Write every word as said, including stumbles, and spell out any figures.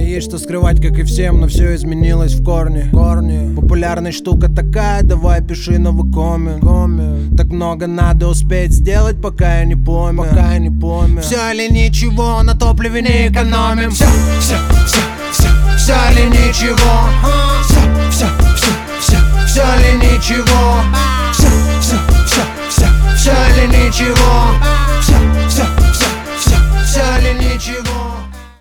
есть что скрывать, как и всем, но все изменилось в корне, корне. Популярная штука такая, давай пиши новый коммент, коммент. Так много надо успеть сделать, пока я не помер, пока я не помер. Все или ничего, на топливе не экономим. Все, все, все, все, все или ничего. Все, все, все, все, все или ничего. Все, все, все, все, все или ничего. Все, все, все, все, все или ничего.